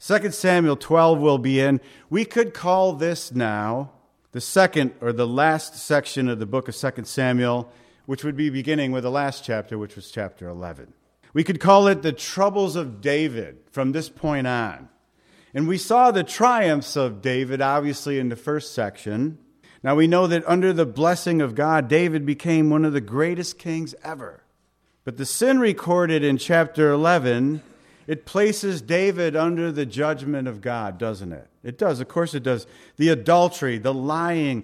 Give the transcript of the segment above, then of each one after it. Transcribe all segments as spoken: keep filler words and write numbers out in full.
Second Samuel twelve will be in. We could call this now the second or the last section of the book of Second Samuel, which would be beginning with the last chapter, which was chapter eleven. We could call it the troubles of David from this point on. And we saw the triumphs of David, obviously, in the first section. Now we know that under the blessing of God, David became one of the greatest kings ever. But the sin recorded in chapter eleven, it places David under the judgment of God, doesn't it? It does. Of course it does. The adultery, the lying,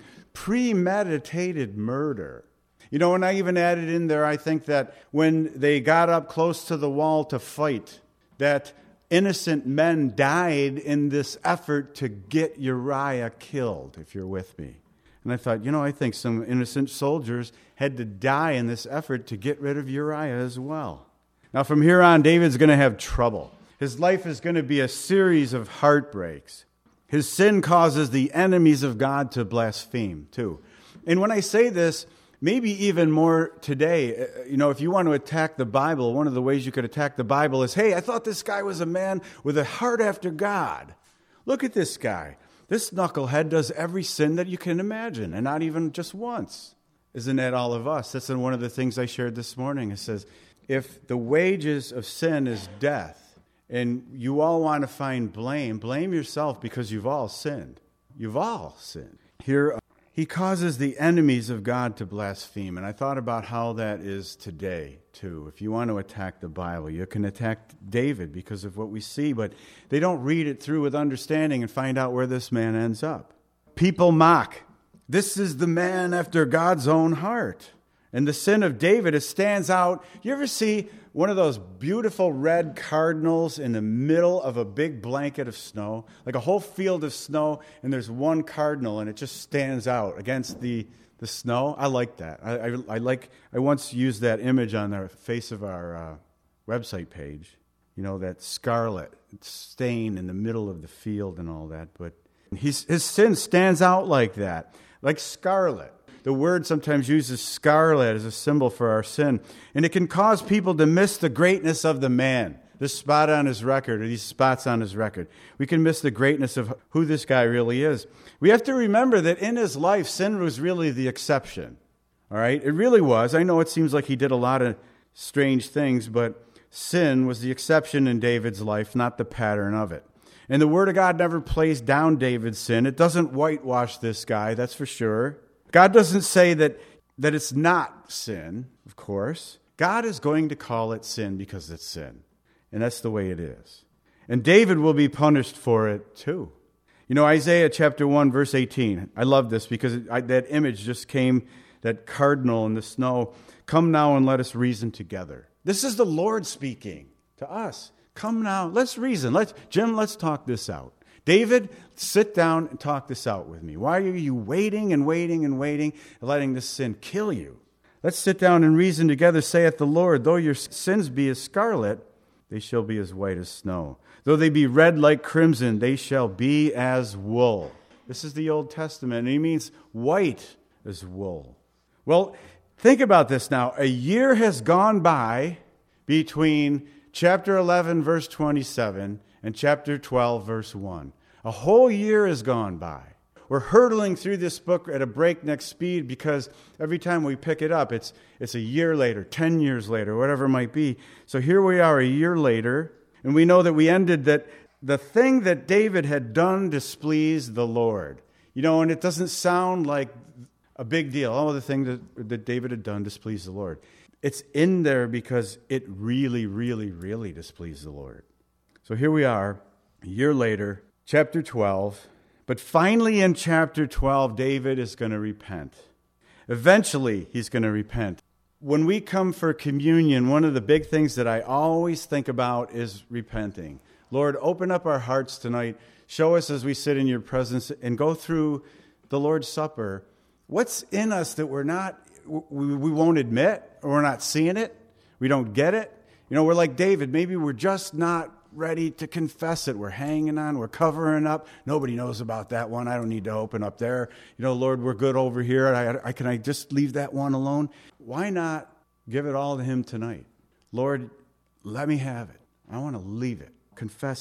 premeditated murder. You know, and I even added in there, I think that when they got up close to the wall to fight, that innocent men died in this effort to get Uriah killed, if you're with me. And I thought, you know, I think some innocent soldiers had to die in this effort to get rid of Uriah as well. Now, from here on, David's going to have trouble. His life is going to be a series of heartbreaks. His sin causes the enemies of God to blaspheme, too. And when I say this, maybe even more today, you know, if you want to attack the Bible, one of the ways you could attack the Bible is, hey, I thought this guy was a man with a heart after God. Look at this guy. This knucklehead does every sin that you can imagine, and not even just once. Isn't that all of us? That's one of the things I shared this morning. It says, if the wages of sin is death, and you all want to find blame, blame yourself because you've all sinned. You've all sinned. Here, he causes the enemies of God to blaspheme. And I thought about how that is today, too. If you want to attack the Bible, you can attack David because of what we see, but they don't read it through with understanding and find out where this man ends up. People mock. This is the man after God's own heart. And the sin of David, it stands out. You ever see one of those beautiful red cardinals in the middle of a big blanket of snow? Like a whole field of snow, and there's one cardinal, and it just stands out against the, the snow. I like that. I, I, I like. I once used that image on the face of our uh, website page. You know, that scarlet stain in the middle of the field and all that. But he's, his sin stands out like that, like scarlet. The word sometimes uses scarlet as a symbol for our sin. And it can cause people to miss the greatness of the man, this spot on his record, or these spots on his record. We can miss the greatness of who this guy really is. We have to remember that in his life, sin was really the exception. All right? It really was. I know it seems like he did a lot of strange things, but sin was the exception in David's life, not the pattern of it. And the Word of God never plays down David's sin. It doesn't whitewash this guy, that's for sure. God doesn't say that, that it's not sin, of course. God is going to call it sin because it's sin. And that's the way it is. And David will be punished for it too. You know, Isaiah chapter one, verse eighteen. I love this because it, I, that image just came, that cardinal in the snow. Come now and let us reason together. This is the Lord speaking to us. Come now, let's reason. Let's, Jim, let's talk this out. David, sit down and talk this out with me. Why are you waiting and waiting and waiting and letting this sin kill you? Let's sit down and reason together, saith the Lord. Though your sins be as scarlet, they shall be as white as snow. Though they be red like crimson, they shall be as wool. This is the Old Testament, and he means white as wool. Well, think about this now. A year has gone by between chapter eleven, verse twenty-seven, and chapter twelve, verse one. A whole year has gone by. We're hurtling through this book at a breakneck speed because every time we pick it up, it's it's a year later, ten years later, whatever it might be. So here we are a year later, and we know that we ended that the thing that David had done displeased the Lord. You know, and it doesn't sound like a big deal. Oh, the thing that, that David had done displeased the Lord. It's in there because it really, really, really displeased the Lord. So here we are, a year later, chapter twelve. But finally in chapter twelve, David is going to repent. Eventually, he's going to repent. When we come for communion, one of the big things that I always think about is repenting. Lord, open up our hearts tonight. Show us as we sit in your presence and go through the Lord's Supper. What's in us that we're not, we, we won't admit, or we're not seeing it? We don't get it? You know, we're like David. Maybe we're just not ready to confess it. We're hanging on. We're covering up. Nobody knows about that one. I don't need to open up there. You know, Lord, we're good over here. I, I, can I just leave that one alone? Why not give it all to him tonight? Lord, let me have it. I want to leave it. Confess it.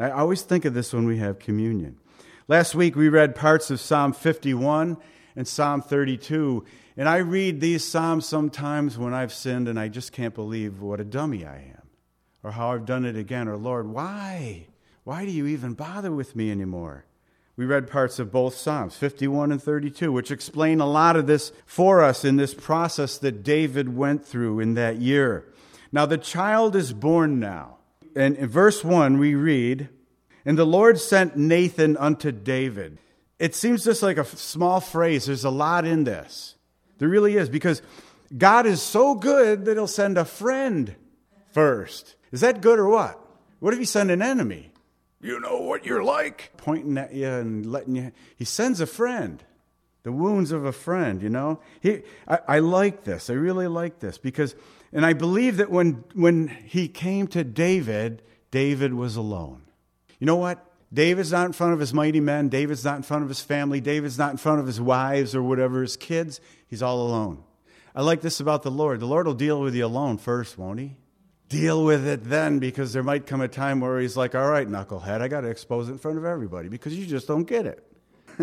I always think of this when we have communion. Last week we read parts of Psalm fifty-one and Psalm thirty-two, and I read these Psalms sometimes when I've sinned and I just can't believe what a dummy I am, or how I've done it again, or Lord, why? Why do you even bother with me anymore? We read parts of both Psalms, fifty-one and thirty-two, which explain a lot of this for us in this process that David went through in that year. Now, the child is born now. And in verse one, we read, "And the Lord sent Nathan unto David." It seems just like a small phrase. There's a lot in this. There really is, because God is so good that he'll send a friend first. Is that good or what? What if he sent an enemy? You know what you're like. Pointing at you and letting you. He sends a friend. The wounds of a friend, you know. He, I, I like this. I really like this because, and I believe that when when he came to David, David was alone. You know what? David's not in front of his mighty men. David's not in front of his family. David's not in front of his wives or whatever, his kids. He's all alone. I like this about the Lord. The Lord will deal with you alone first, won't he? Deal with it then, because there might come a time where he's like, all right, knucklehead, I got to expose it in front of everybody because you just don't get it.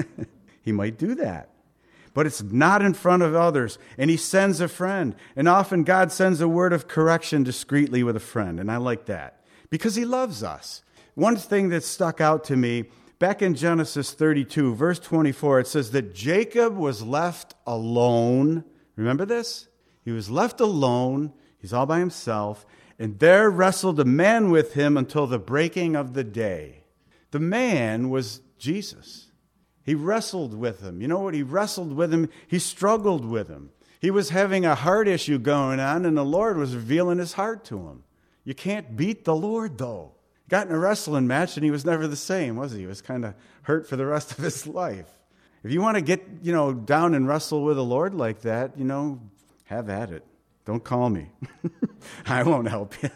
He might do that. But it's not in front of others. And he sends a friend. And often God sends a word of correction discreetly with a friend. And I like that because he loves us. One thing that stuck out to me, back in Genesis thirty-two, verse twenty-four, it says that Jacob was left alone. Remember this? He was left alone. He's all by himself. And there wrestled a man with him until the breaking of the day. The man was Jesus. He wrestled with him. You know what? He wrestled with him. He struggled with him. He was having a heart issue going on, and the Lord was revealing his heart to him. You can't beat the Lord, though. Got in a wrestling match, and he was never the same, was he? He was kind of hurt for the rest of his life. If you want to get, you know, down and wrestle with the Lord like that, you know, have at it. Don't call me. I won't help you.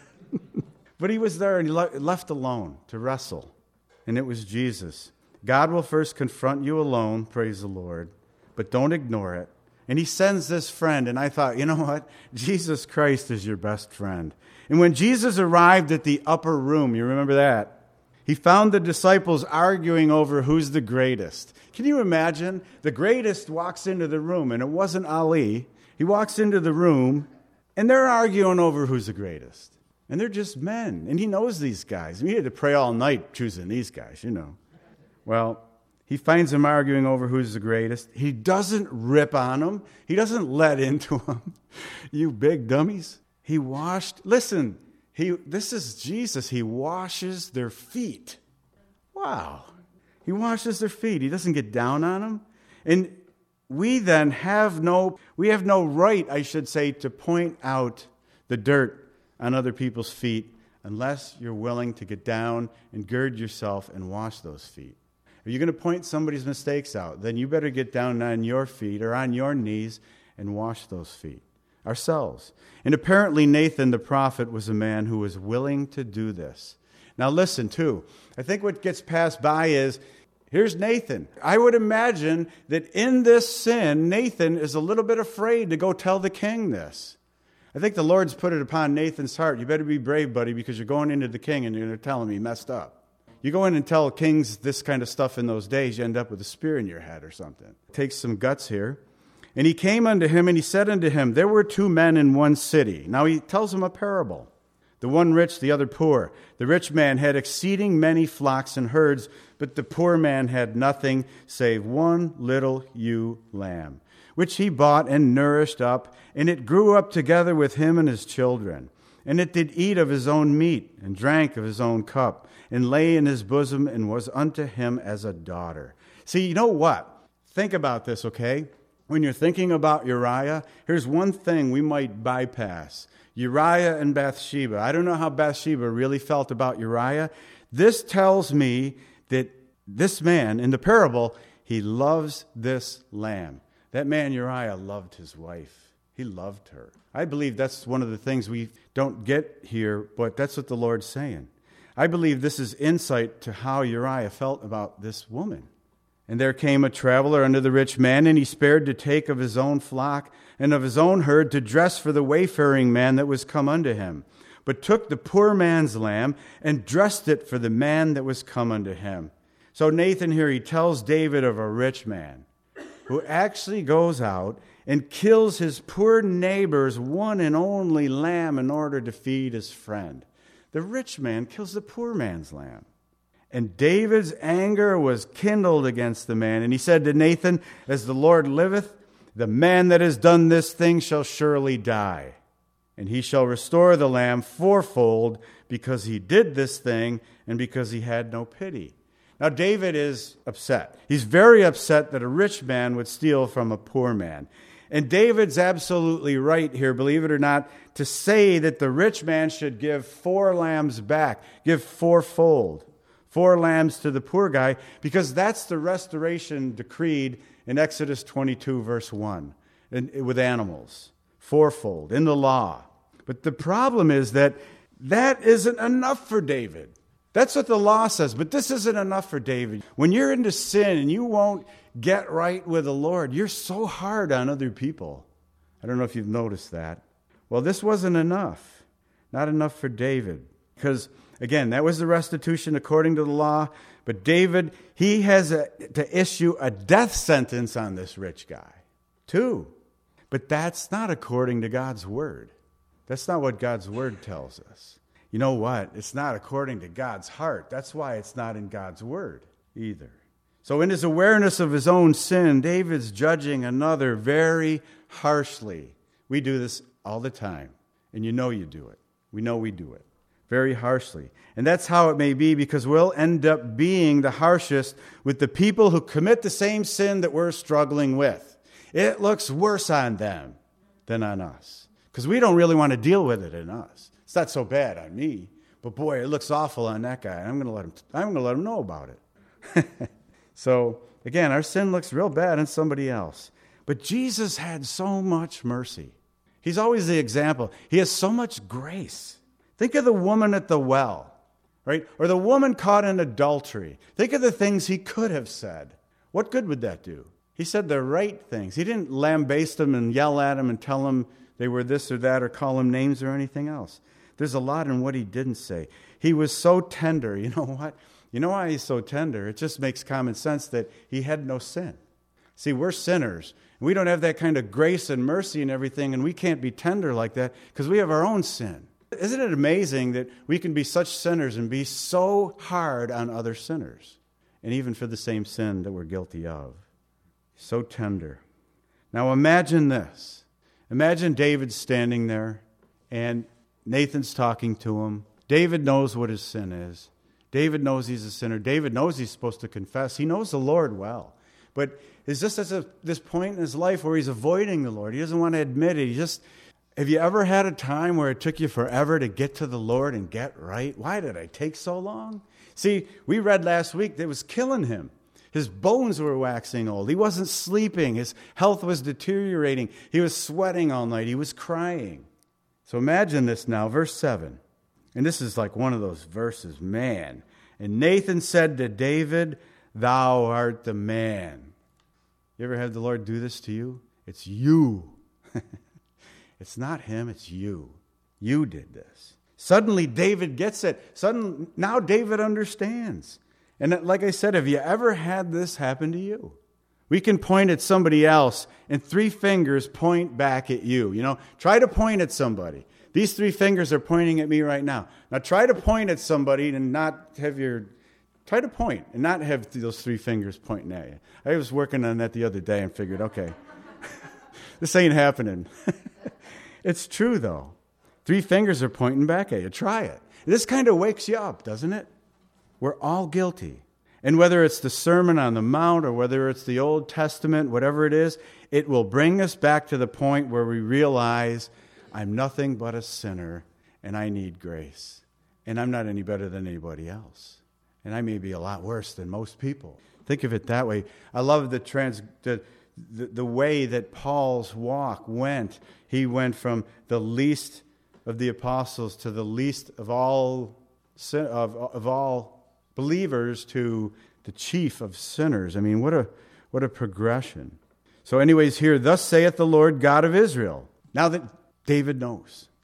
But he was there and he left alone to wrestle. And it was Jesus. God will first confront you alone, praise the Lord, but don't ignore it. And he sends this friend. And I thought, you know what? Jesus Christ is your best friend. And when Jesus arrived at the upper room, you remember that? He found the disciples arguing over who's the greatest. Can you imagine? The greatest walks into the room, and it wasn't Ali. He walks into the room, and they're arguing over who's the greatest. And they're just men. And he knows these guys. And he had to pray all night choosing these guys, you know. Well, he finds them arguing over who's the greatest. He doesn't rip on them. He doesn't let into them. You big dummies. He washed. Listen, he. This is Jesus. He washes their feet. Wow. He washes their feet. He doesn't get down on them. And we then have no, we have no right, I should say, to point out the dirt on other people's feet unless you're willing to get down and gird yourself and wash those feet. If you're going to point somebody's mistakes out, then you better get down on your feet or on your knees and wash those feet ourselves. And apparently Nathan the prophet was a man who was willing to do this. Now listen, too. I think what gets passed by is, here's Nathan. I would imagine that in this sin, Nathan is a little bit afraid to go tell the king this. I think the Lord's put it upon Nathan's heart. You better be brave, buddy, because you're going into the king and you're going to tell him he messed up. You go in and tell kings this kind of stuff in those days, you end up with a spear in your head or something. It takes some guts here. And he came unto him, and he said unto him, there were two men in one city. Now he tells him a parable. The one rich, the other poor. The rich man had exceeding many flocks and herds, but the poor man had nothing save one little ewe lamb, which he bought and nourished up, and it grew up together with him and his children. And it did eat of his own meat, and drank of his own cup, and lay in his bosom, and was unto him as a daughter. See, you know what? Think about this, okay? When you're thinking about Uriah, here's one thing we might bypass. Uriah and Bathsheba. I don't know how Bathsheba really felt about Uriah. This tells me that this man, in the parable, he loves this lamb. That man Uriah loved his wife. He loved her. I believe that's one of the things we don't get here, but that's what the Lord's saying. I believe this is insight to how Uriah felt about this woman. And there came a traveler unto the rich man, and he spared to take of his own flock and of his own herd to dress for the wayfaring man that was come unto him. but took the poor man's lamb and dressed it for the man that was come unto him. So Nathan here, he tells David of a rich man who actually goes out and kills his poor neighbor's one and only lamb in order to feed his friend. The rich man kills the poor man's lamb. And David's anger was kindled against the man. And he said to Nathan, as the Lord liveth, the man that has done this thing shall surely die. And he shall restore the lamb fourfold because he did this thing and because he had no pity. Now, David is upset. He's very upset that a rich man would steal from a poor man. And David's absolutely right here, believe it or not, to say that the rich man should give four lambs back, give fourfold, four lambs to the poor guy, because that's the restoration decreed in Exodus twenty-two, verse one, with animals, fourfold, in the law. But the problem is that that isn't enough for David. That's what the law says, but this isn't enough for David. When you're into sin and you won't get right with the Lord, you're so hard on other people. I don't know if you've noticed that. Well, this wasn't enough. Not enough for David. Because, again, that was the restitution according to the law. But David, he has a, to issue a death sentence on this rich guy, too. But that's not according to God's word. That's not what God's word tells us. You know what? It's not according to God's heart. That's why it's not in God's word either. So in his awareness of his own sin, David's judging another very harshly. We do this all the time, and you know you do it. We know we do it very harshly. And that's how it may be, because we'll end up being the harshest with the people who commit the same sin that we're struggling with. It looks worse on them than on us, because we don't really want to deal with it in us. It's not so bad on me, but boy, it looks awful on that guy. And I'm going to let him. I'm going to let him know about it. So again, our sin looks real bad on somebody else, but Jesus had so much mercy. He's always the example. He has so much grace. Think of the woman at the well, right? Or the woman caught in adultery. Think of the things he could have said. What good would that do? He said the right things. He didn't lambaste them and yell at them and tell them they were this or that or call them names or anything else. There's a lot in what he didn't say. He was so tender. You know what? You know why he's so tender? It just makes common sense that he had no sin. See, we're sinners. And we don't have that kind of grace and mercy and everything, and we can't be tender like that because we have our own sin. Isn't it amazing that we can be such sinners and be so hard on other sinners, and even for the same sin that we're guilty of? So tender. Now imagine this. Imagine David standing there, and Nathan's talking to him. David knows what his sin is. David knows he's a sinner. David knows he's supposed to confess. He knows the Lord well. But is this at a, this point in his life where he's avoiding the Lord? He doesn't want to admit it. He just, have you ever had a time where it took you forever to get to the Lord and get right? Why did I take so long? See, we read last week that it was killing him. His bones were waxing old. He wasn't sleeping. His health was deteriorating. He was sweating all night. He was crying. So imagine this now, verse seven. And this is like one of those verses, man. And Nathan said to David, thou art the man. You ever had the Lord do this to you? It's you. It's not him, it's you. You did this. Suddenly David gets it. Suddenly, now David understands. And like I said, have you ever had this happen to you? We can point at somebody else and three fingers point back at you. You know, try to point at somebody. These three fingers are pointing at me right now. Now try to point at somebody and not have your, try to point and not have those three fingers pointing at you. I was working on that the other day and figured, okay, this ain't happening. It's true though. Three fingers are pointing back at you. Try it. This kind of wakes you up, doesn't it? We're all guilty. And whether it's the Sermon on the Mount or whether it's the Old Testament, whatever it is, it will bring us back to the point where we realize I'm nothing but a sinner and I need grace. And I'm not any better than anybody else. And I may be a lot worse than most people. Think of it that way. I love the trans the, the, the way that Paul's walk went. He went from the least of the apostles to the least of all of, of all believers to the chief of sinners. I mean, what a what a progression. So anyways, here, thus saith the Lord God of Israel. Now that David knows.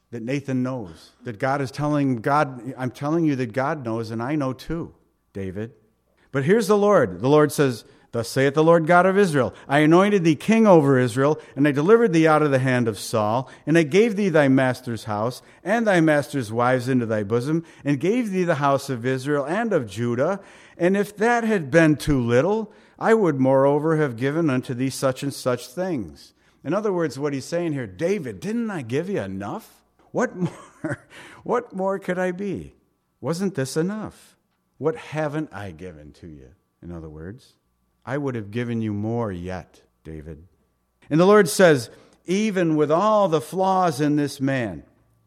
that Nathan knows, that God is telling God, I'm telling you that God knows, and I know too, David. But here's the Lord. The Lord says, thus saith the Lord God of Israel, I anointed thee king over Israel, and I delivered thee out of the hand of Saul, and I gave thee thy master's house, and thy master's wives into thy bosom, and gave thee the house of Israel and of Judah. And if that had been too little, I would moreover have given unto thee such and such things. In other words, what he's saying here, David, didn't I give you enough? What more, what more could I be? Wasn't this enough? What haven't I given to you? In other words, I would have given you more yet, David. And the Lord says, even with all the flaws in this man,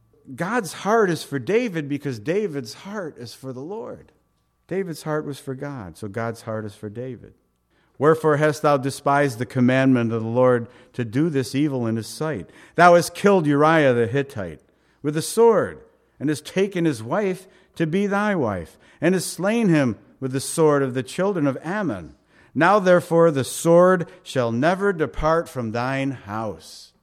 God's heart is for David because David's heart is for the Lord. David's heart was for God, so God's heart is for David. Wherefore hast thou despised the commandment of the Lord to do this evil in his sight? Thou hast killed Uriah the Hittite with a sword, and hast taken his wife to be thy wife, and hast slain him with the sword of the children of Ammon. Now therefore the sword shall never depart from thine house.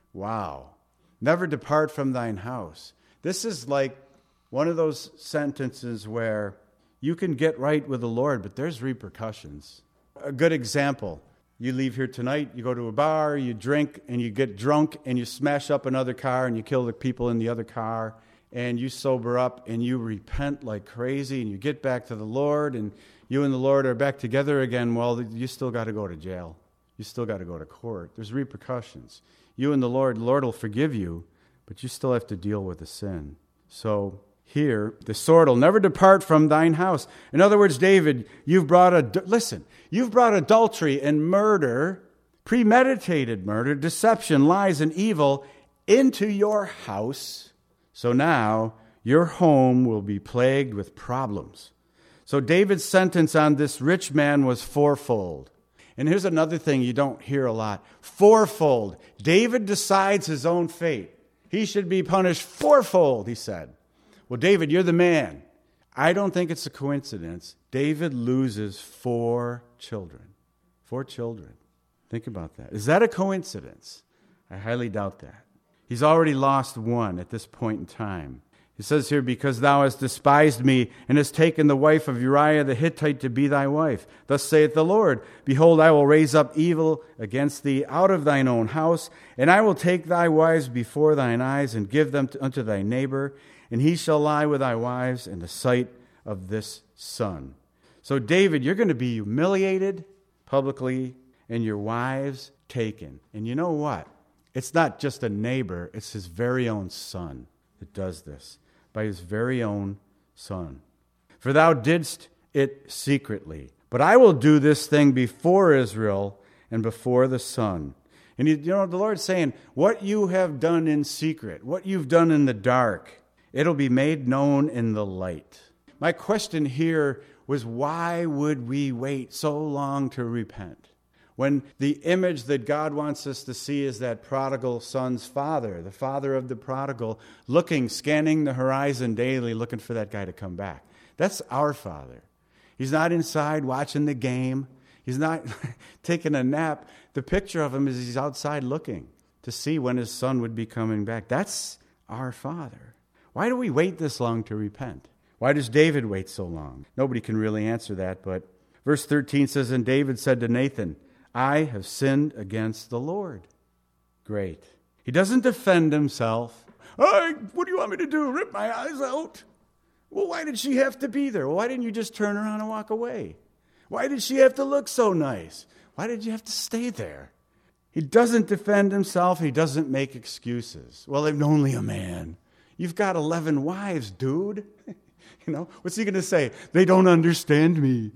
Wow. Never depart from thine house. This is like one of those sentences where you can get right with the Lord, but there's repercussions. A good example, you leave here tonight, you go to a bar, you drink, and you get drunk, and you smash up another car, and you kill the people in the other car, and you sober up, and you repent like crazy, and you get back to the Lord, and you and the Lord are back together again. Well, you still got to go to jail. You still got to go to court. There's repercussions. You and the Lord, the Lord will forgive you, but you still have to deal with the sin. So here, the sword will never depart from thine house. In other words, David, you've brought a, listen, you've brought adultery and murder, premeditated murder, deception, lies, and evil into your house. So now your home will be plagued with problems. So David's sentence on this rich man was fourfold. And here's another thing you don't hear a lot. Fourfold. David decides his own fate. He should be punished fourfold, he said. Well, David, you're the man. I don't think it's a coincidence. David loses four children. Four children. Think about that. Is that a coincidence? I highly doubt that. He's already lost one at this point in time. It says here, because thou hast despised me, and hast taken the wife of Uriah the Hittite to be thy wife. Thus saith the Lord, behold, I will raise up evil against thee out of thine own house, and I will take thy wives before thine eyes, and give them unto thy neighbor, and he shall lie with thy wives in the sight of this son. So David, you're going to be humiliated publicly, and your wives taken. And you know what? It's not just a neighbor, it's his very own son that does this. By his very own son. For thou didst it secretly. But I will do this thing before Israel and before the sun. And you, you know, the Lord's saying, what you have done in secret, what you've done in the dark, it'll be made known in the light. My question here was, why would we wait so long to repent? When the image that God wants us to see is that prodigal son's father, the father of the prodigal, looking, scanning the horizon daily, looking for that guy to come back. That's our Father. He's not inside watching the game. He's not taking a nap. The picture of him is he's outside looking to see when his son would be coming back. That's our Father. Why do we wait this long to repent? Why does David wait so long? Nobody can really answer that, but verse thirteen says, and David said to Nathan, I have sinned against the Lord. Great. He doesn't defend himself. Oh, what do you want me to do? Rip my eyes out? Well, why did she have to be there? Well, why didn't you just turn around and walk away? Why did she have to look so nice? Why did you have to stay there? He doesn't defend himself. He doesn't make excuses. Well, I'm only a man. You've got eleven wives, dude. You know, what's he going to say? They don't understand me.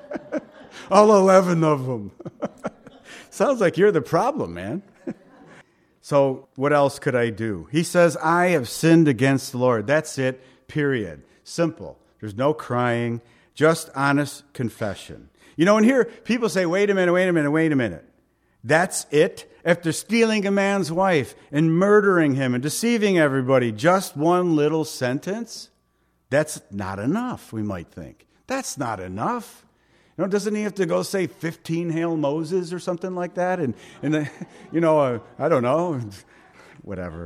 All eleven of them. Sounds like you're the problem, man. So what else could I do? He says, I have sinned against the Lord. That's it, period. Simple. There's no crying, just honest confession. You know, and here people say, wait a minute, wait a minute, wait a minute. That's it? After stealing a man's wife and murdering him and deceiving everybody, just one little sentence? That's not enough, we might think. That's not enough. You know, doesn't he have to go say fifteen Hail Moses or something like that? And, and the, you know, uh, I don't know, whatever.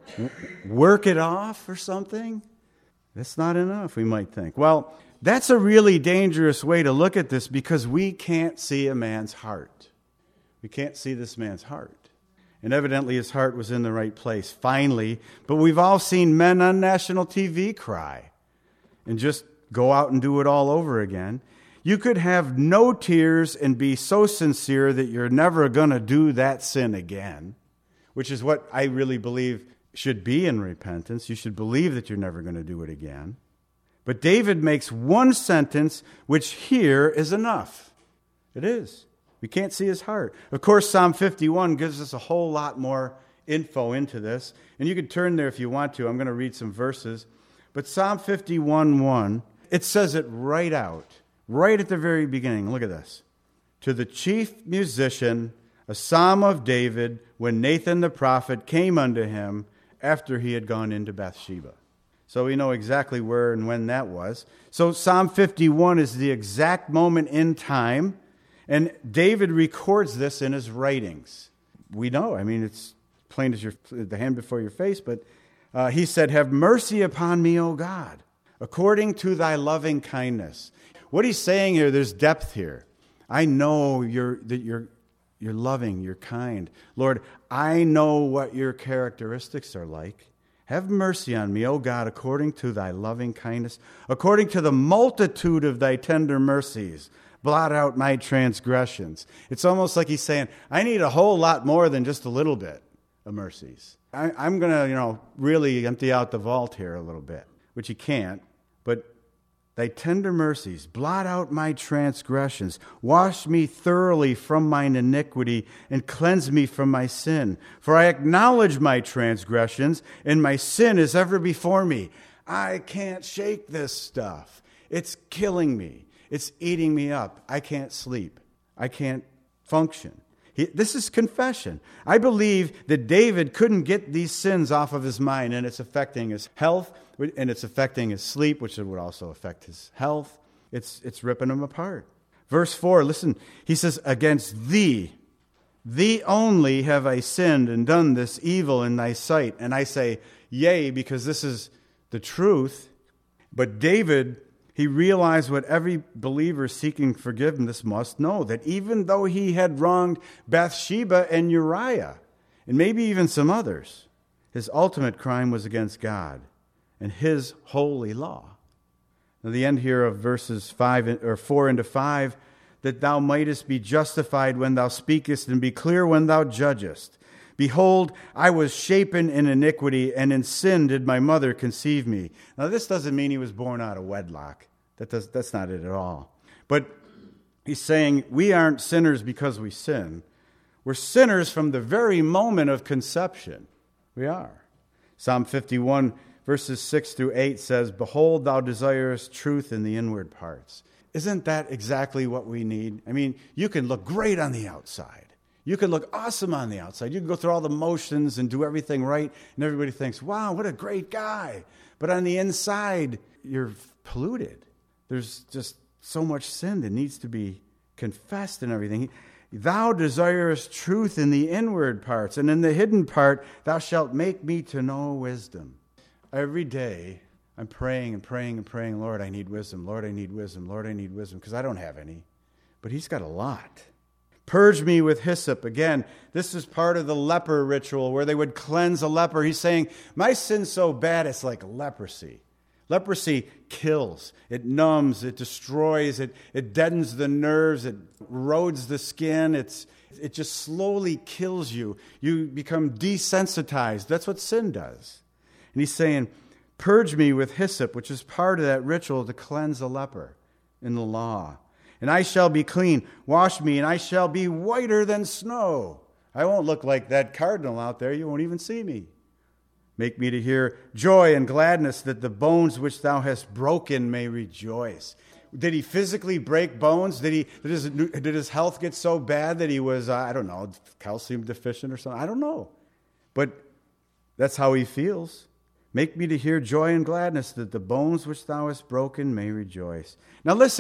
work it off or something? That's not enough, we might think. Well, that's a really dangerous way to look at this because we can't see a man's heart. We can't see this man's heart. And evidently his heart was in the right place, finally. But we've all seen men on national T V cry and just go out and do it all over again. You could have no tears and be so sincere that you're never going to do that sin again, which is what I really believe should be in repentance. You should believe that you're never going to do it again. But David makes one sentence, which here is enough. It is. We can't see his heart. Of course, Psalm fifty-one gives us a whole lot more info into this. And you can turn there if you want to. I'm going to read some verses. But Psalm fifty-one one, it says it right out, right at the very beginning. Look at this. To the chief musician, a psalm of David, when Nathan the prophet came unto him, after he had gone into Bathsheba. So we know exactly where and when that was. So Psalm fifty-one is the exact moment in time, and David records this in his writings. We know, I mean, it's plain as your, the hand before your face, but uh, he said, have mercy upon me, O God, according to thy loving kindness. What he's saying here, there's depth here. I know you're, that you're You're loving, you're kind. Lord, I know what your characteristics are like. Have mercy on me, O God, according to thy loving kindness, according to the multitude of thy tender mercies. Blot out my transgressions. It's almost like he's saying, I need a whole lot more than just a little bit of mercies. I, I'm going to, you know, really empty out the vault here a little bit, which you can't, but thy tender mercies, blot out my transgressions. Wash me thoroughly from mine iniquity and cleanse me from my sin. For I acknowledge my transgressions, and my sin is ever before me. I can't shake this stuff. It's killing me. It's eating me up. I can't sleep. I can't function. He, this is confession. I believe that David couldn't get these sins off of his mind, and it's affecting his health, and it's affecting his sleep, which would also affect his health. It's, it's ripping him apart. Verse four, listen, he says, against thee, thee only have I sinned and done this evil in thy sight. And I say, yea, because this is the truth. But David, he realized what every believer seeking forgiveness must know, that even though he had wronged Bathsheba and Uriah, and maybe even some others, his ultimate crime was against God and his holy law. Now, the end here of verses five or four into five, that thou mightest be justified when thou speakest, and be clear when thou judgest. Behold, I was shapen in iniquity, and in sin did my mother conceive me. Now, this doesn't mean he was born out of wedlock. That does, that's not it at all. But he's saying we aren't sinners because we sin. We're sinners from the very moment of conception. We are. Psalm fifty-one, verses six through eight says, behold, thou desirest truth in the inward parts. Isn't that exactly what we need? I mean, you can look great on the outside. You can look awesome on the outside. You can go through all the motions and do everything right, and everybody thinks, wow, what a great guy. But on the inside, you're polluted. There's just so much sin that needs to be confessed and everything. Thou desirest truth in the inward parts, and in the hidden part thou shalt make me to know wisdom. Every day I'm praying and praying and praying, Lord, I need wisdom. Lord, I need wisdom. Lord, I need wisdom, because I don't have any. But he's got a lot. Purge me with hyssop. Again, this is part of the leper ritual where they would cleanse a leper. He's saying, my sin's so bad it's like leprosy. Leprosy kills, it numbs, it destroys, it, it deadens the nerves, it erodes the skin, it's, it just slowly kills you. You become desensitized. That's what sin does. And he's saying, purge me with hyssop, which is part of that ritual to cleanse a leper in the law. And I shall be clean. Wash me, and I shall be whiter than snow. I won't look like that cardinal out there. You won't even see me. Make me to hear joy and gladness, that the bones which thou hast broken may rejoice. Did he physically break bones? Did he? Did his, did his health get so bad that he was, uh, I don't know, calcium deficient or something? I don't know. But that's how he feels. Make me to hear joy and gladness, that the bones which thou hast broken may rejoice. Now listen,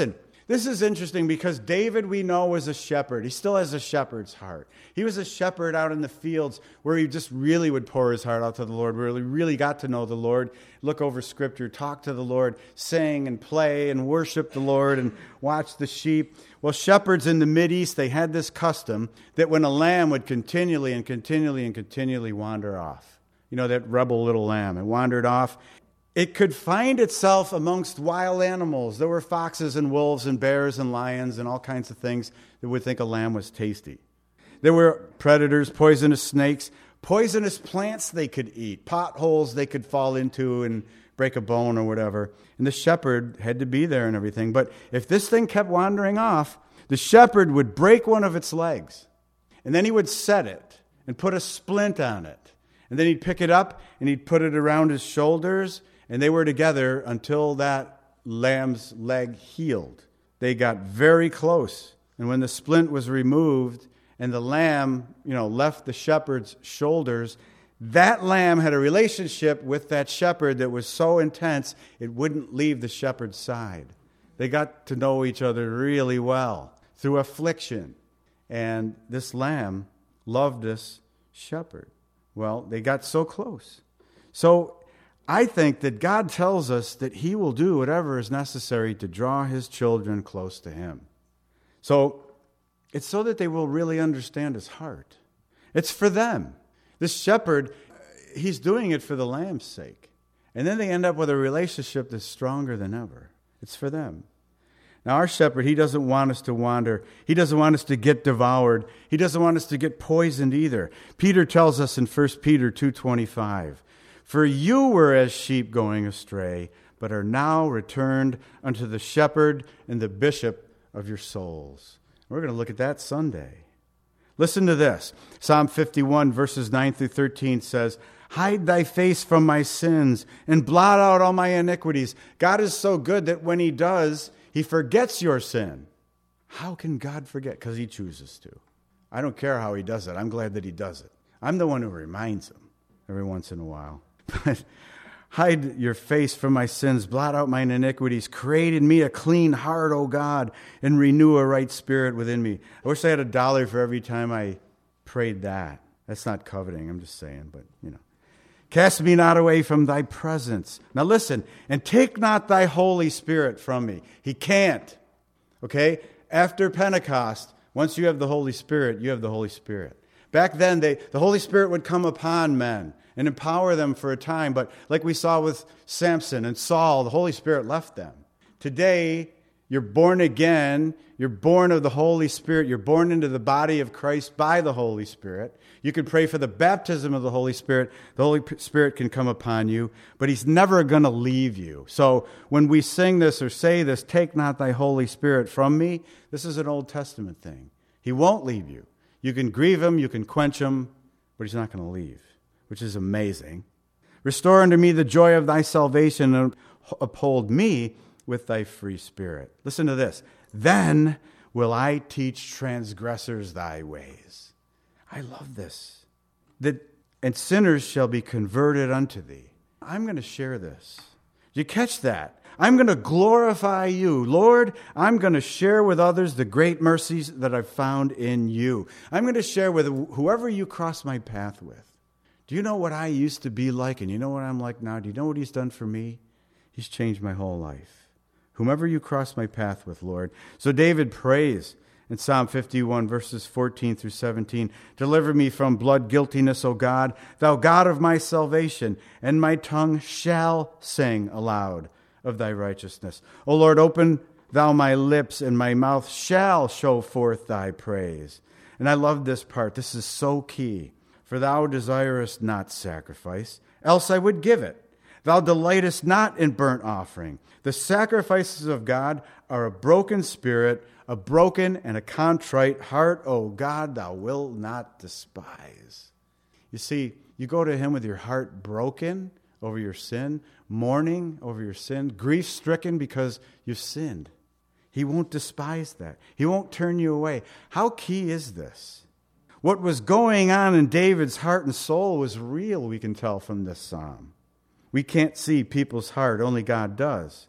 This is interesting because David, we know, was a shepherd. He still has a shepherd's heart. He was a shepherd out in the fields where he just really would pour his heart out to the Lord, where he really got to know the Lord, look over Scripture, talk to the Lord, sing and play and worship the Lord and watch the sheep. Well, shepherds in the Mideast, they had this custom that when a lamb would continually and continually and continually wander off, you know, that rebel little lamb, it wandered off, it could find itself amongst wild animals. There were foxes and wolves and bears and lions and all kinds of things that would think a lamb was tasty. There were predators, poisonous snakes, poisonous plants they could eat, potholes they could fall into and break a bone or whatever. And the shepherd had to be there and everything. But if this thing kept wandering off, the shepherd would break one of its legs. And then he would set it and put a splint on it. And then he'd pick it up and he'd put it around his shoulders. And they were together until that lamb's leg healed. They got very close. And when the splint was removed and the lamb, you know, left the shepherd's shoulders, that lamb had a relationship with that shepherd that was so intense it wouldn't leave the shepherd's side. They got to know each other really well through affliction. And this lamb loved this shepherd. Well, they got so close. So I think that God tells us that he will do whatever is necessary to draw his children close to him. So it's so that they will really understand his heart. It's for them. This shepherd, he's doing it for the lamb's sake. And then they end up with a relationship that's stronger than ever. It's for them. Now, our shepherd, he doesn't want us to wander. He doesn't want us to get devoured. He doesn't want us to get poisoned either. Peter tells us in First Peter two twenty-five, "For you were as sheep going astray, but are now returned unto the shepherd and the bishop of your souls." We're going to look at that Sunday. Listen to this. Psalm fifty-one, verses nine through thirteen says, "Hide thy face from my sins and blot out all my iniquities." God is so good that when he does, he forgets your sin. How can God forget? Because he chooses to. I don't care how he does it. I'm glad that he does it. I'm the one who reminds him every once in a while. But hide your face from my sins, blot out mine iniquities, create in me a clean heart, O God, and renew a right spirit within me. I wish I had a dollar for every time I prayed that. That's not coveting, I'm just saying, but you know. "Cast me not away from thy presence." Now listen, "and take not thy Holy Spirit from me." He can't. Okay? After Pentecost, once you have the Holy Spirit, you have the Holy Spirit. Back then, they, the Holy Spirit would come upon men and empower them for a time. But like we saw with Samson and Saul, the Holy Spirit left them. Today, you're born again. You're born of the Holy Spirit. You're born into the body of Christ by the Holy Spirit. You can pray for the baptism of the Holy Spirit. The Holy Spirit can come upon you, but he's never going to leave you. So when we sing this or say this, "Take not thy Holy Spirit from me," this is an Old Testament thing. He won't leave you. You can grieve him, you can quench him, but he's not going to leave, which is amazing. "Restore unto me the joy of thy salvation and uphold me with thy free spirit." Listen to this. "Then will I teach transgressors thy ways." I love this. That, "and sinners shall be converted unto thee." I'm going to share this. Do you catch that? I'm going to glorify you. Lord, I'm going to share with others the great mercies that I've found in you. I'm going to share with whoever you cross my path with. Do you know what I used to be like, and you know what I'm like now? Do you know what he's done for me? He's changed my whole life. Whomever you cross my path with, Lord. So David prays in Psalm fifty-one, verses fourteen through seventeen, "Deliver me from blood guiltiness, O God, thou God of my salvation, and my tongue shall sing aloud of thy righteousness. O Lord, open thou my lips, and my mouth shall show forth thy praise." And I love this part. This is so key. "For thou desirest not sacrifice, else I would give it. Thou delightest not in burnt offering. The sacrifices of God are a broken spirit, a broken and a contrite heart, O God, thou wilt not despise." You see, you go to him with your heart broken over your sin, mourning over your sin, grief-stricken because you've sinned. He won't despise that. He won't turn you away. How key is this? What was going on in David's heart and soul was real, we can tell from this psalm. We can't see people's heart, only God does.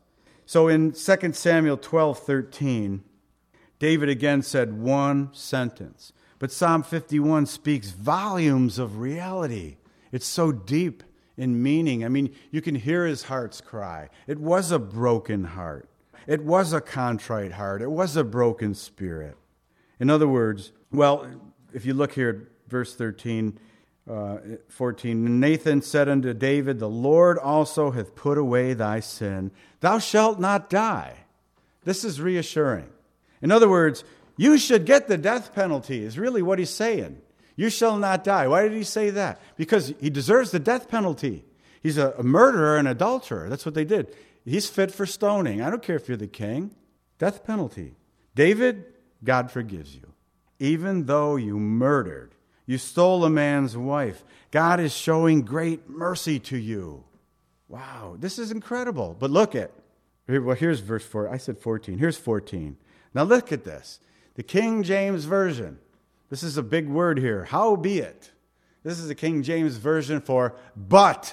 So in Second Samuel twelve thirteen, David again said one sentence. But Psalm fifty-one speaks volumes of reality. It's so deep in meaning. I mean, you can hear his heart's cry. It was a broken heart. It was a contrite heart. It was a broken spirit. In other words, well, if you look here at verse thirteen, uh, fourteen, Nathan said unto David, the Lord also hath put away thy sin. Thou shalt not die. This is reassuring. In other words, you should get the death penalty, is really what he's saying. You shall not die. Why did he say that? Because he deserves the death penalty. He's a, a murderer and adulterer. That's what they did. He's fit for stoning. I don't care if you're the king. Death penalty. David, God forgives you. Even though you murdered, you stole a man's wife, God is showing great mercy to you. Wow, this is incredible. But look at, well, here's verse four. I said fourteen. Here's fourteen. Now look at this. The King James Version. This is a big word here. Howbeit. This is the King James Version for but.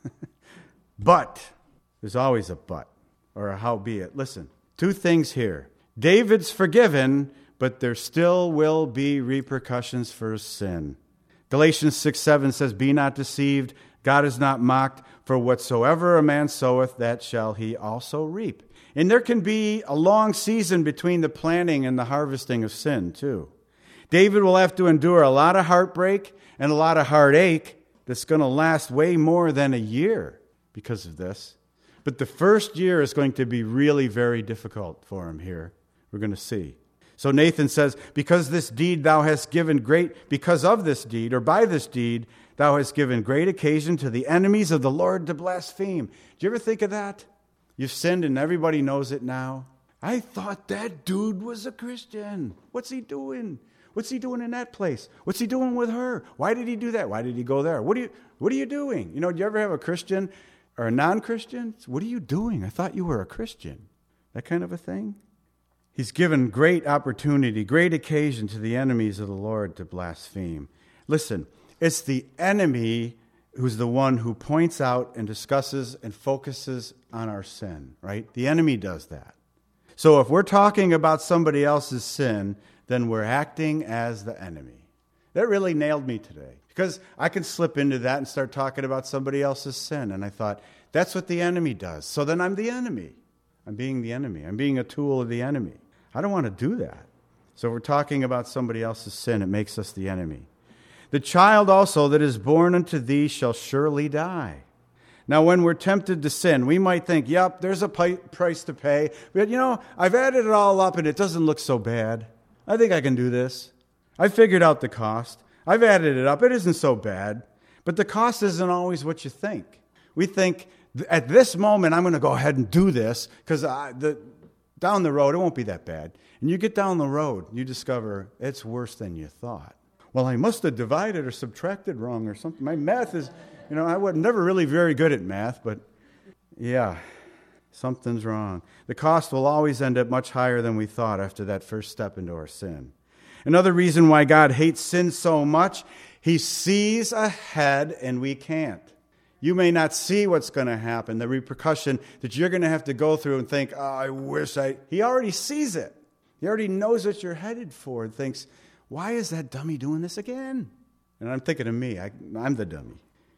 But. There's always a but or a howbeit. Listen, two things here. David's forgiven, but there still will be repercussions for sin. Galatians six seven says, be not deceived. God is not mocked. For whatsoever a man soweth, that shall he also reap. And there can be a long season between the planting and the harvesting of sin, too. David will have to endure a lot of heartbreak and a lot of heartache that's going to last way more than a year because of this. But the first year is going to be really very difficult for him here. We're going to see. So Nathan says, because this deed thou hast given great, because of this deed, or by this deed, thou hast given great occasion to the enemies of the Lord to blaspheme. Do you ever think of that? You've sinned and everybody knows it now. I thought that dude was a Christian. What's he doing? What's he doing in that place? What's he doing with her? Why did he do that? Why did he go there? What are you, what are you doing? You know, do you ever have a Christian or a non-Christian? What are you doing? I thought you were a Christian. That kind of a thing. He's given great opportunity, great occasion to the enemies of the Lord to blaspheme. Listen, it's the enemy who's the one who points out and discusses and focuses on our sin, right? The enemy does that. So if we're talking about somebody else's sin, then we're acting as the enemy. That really nailed me today because I can slip into that and start talking about somebody else's sin. And I thought, that's what the enemy does. So then I'm the enemy. I'm being the enemy. I'm being a tool of the enemy. I don't want to do that. So if we're talking about somebody else's sin, it makes us the enemy. The child also that is born unto thee shall surely die. Now, when we're tempted to sin, we might think, yep, there's a price to pay. But, you know, I've added it all up and it doesn't look so bad. I think I can do this. I figured out the cost. I've added it up. It isn't so bad. But the cost isn't always what you think. We think, at this moment, I'm going to go ahead and do this because the, down the road, it won't be that bad. And you get down the road, you discover it's worse than you thought. Well, I must have divided or subtracted wrong or something. My math is, you know, I was never really very good at math, but yeah, something's wrong. The cost will always end up much higher than we thought after that first step into our sin. Another reason why God hates sin so much, he sees ahead and we can't. You may not see what's going to happen, the repercussion that you're going to have to go through and think, oh, I wish I... He already sees it. He already knows what you're headed for and thinks, why is that dummy doing this again? And I'm thinking of me. I, I'm the dummy.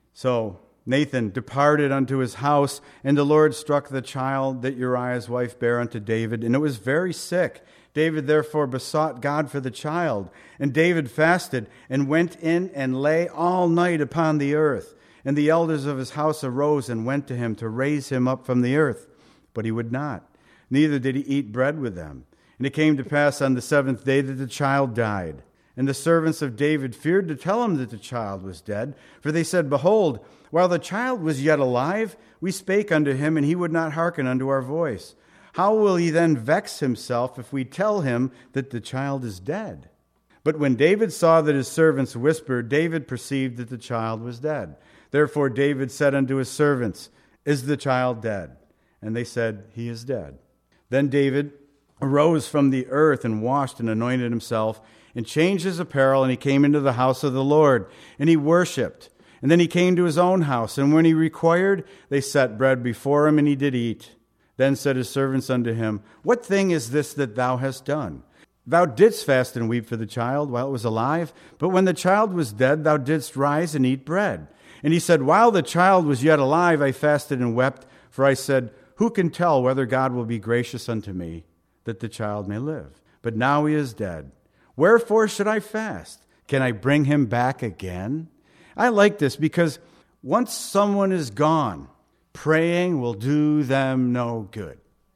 So Nathan departed unto his house, and the Lord struck the child that Uriah's wife bare unto David, and it was very sick. David therefore besought God for the child. And David fasted and went in and lay all night upon the earth. And the elders of his house arose and went to him to raise him up from the earth. But he would not. Neither did he eat bread with them. And it came to pass on the seventh day that the child died. And the servants of David feared to tell him that the child was dead. For they said, behold, while the child was yet alive, we spake unto him, and he would not hearken unto our voice. How will he then vex himself if we tell him that the child is dead? But when David saw that his servants whispered, David perceived that the child was dead. Therefore David said unto his servants, is the child dead? And they said, he is dead. Then David arose from the earth and washed and anointed himself and changed his apparel, and he came into the house of the Lord, and he worshipped. And then he came to his own house, and when he required, they set bread before him, and he did eat. Then said his servants unto him, What thing is this that thou hast done? Thou didst fast and weep for the child while it was alive, but when the child was dead, thou didst rise and eat bread. And he said, While the child was yet alive, I fasted and wept, for I said, Who can tell whether God will be gracious unto me, that the child may live? But now he is dead. Wherefore should I fast? Can I bring him back again? I like this because once someone is gone, praying will do them no good.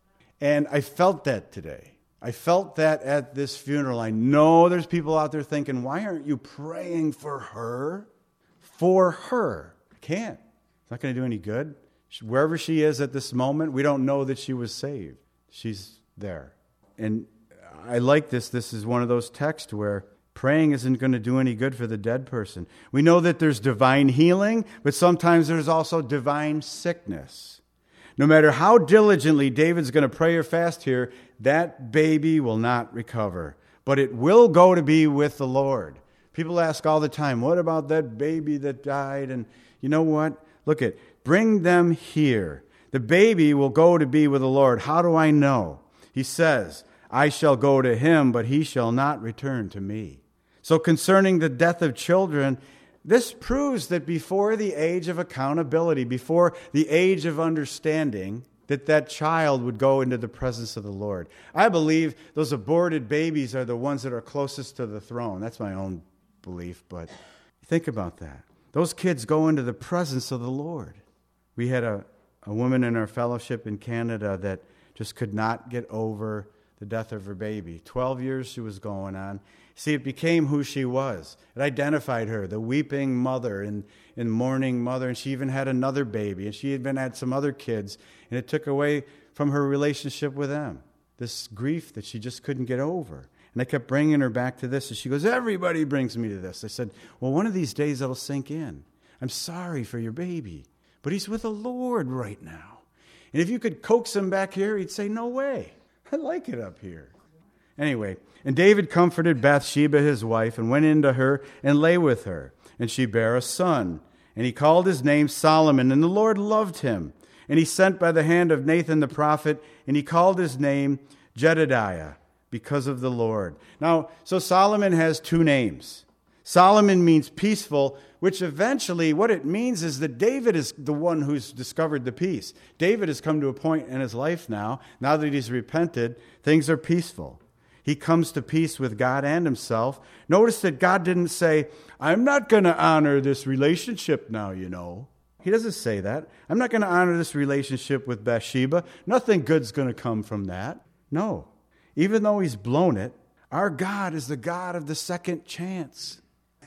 And I felt that today. I felt that at this funeral. I know there's people out there thinking, why aren't you praying for her? For her. I can't. It's not going to do any good. Wherever she is at this moment, we don't know that she was saved. She's there. And I like this. This is one of those texts where praying isn't going to do any good for the dead person. We know that there's divine healing, but sometimes there's also divine sickness. No matter how diligently David's going to pray or fast here, that baby will not recover. But it will go to be with the Lord. People ask all the time, what about that baby that died? And you know what? Look at, bring them here. The baby will go to be with the Lord. How do I know? He says, I shall go to him, but he shall not return to me. So concerning the death of children, this proves that before the age of accountability, before the age of understanding, that that child would go into the presence of the Lord. I believe those aborted babies are the ones that are closest to the throne. That's my own belief, but think about that. Those kids go into the presence of the Lord. We had a, a woman in our fellowship in Canada that just could not get over the death of her baby. Twelve years she was going on. See, it became who she was. It identified her, the weeping mother and, and mourning mother, and she even had another baby, and she had been had some other kids, and it took away from her relationship with them, this grief that she just couldn't get over. And I kept bringing her back to this, and she goes, everybody brings me to this. I said, well, one of these days it'll sink in. I'm sorry for your baby, but he's with the Lord right now. And if you could coax him back here, he'd say, no way. I like it up here. Anyway, and David comforted Bathsheba, his wife, and went into her and lay with her. And she bare a son. And he called his name Solomon, and the Lord loved him. And he sent by the hand of Nathan the prophet, and he called his name Jedediah, because of the Lord. Now, so Solomon has two names. Solomon means peaceful, which eventually what it means is that David is the one who's discovered the peace. David has come to a point in his life now, now that he's repented, things are peaceful. He comes to peace with God and himself. Notice that God didn't say, I'm not going to honor this relationship now, you know. He doesn't say that. I'm not going to honor this relationship with Bathsheba. Nothing good's going to come from that. No. Even though he's blown it, our God is the God of the second chance.